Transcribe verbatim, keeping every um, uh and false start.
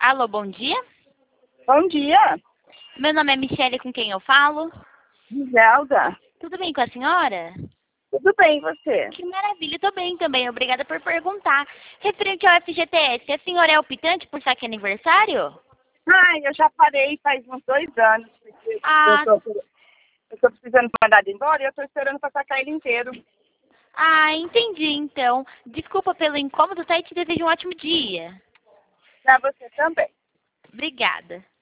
Alô, bom dia. Bom dia, Meu nome é Michele, com quem eu falo? Giselda. Tudo bem com a senhora? Tudo bem, e você? Que maravilha, estou bem também. Obrigada por perguntar. Referente ao F G T S, a senhora é optante por saque aniversário? Ai, eu já parei faz uns dois anos, porque eu Ah, tô, eu tô precisando mandar ele embora e eu tô esperando pra sacar ele inteiro. ah, entendi então. Desculpa pelo incômodo, tá? E te desejo um ótimo dia. Pra você também. Obrigada.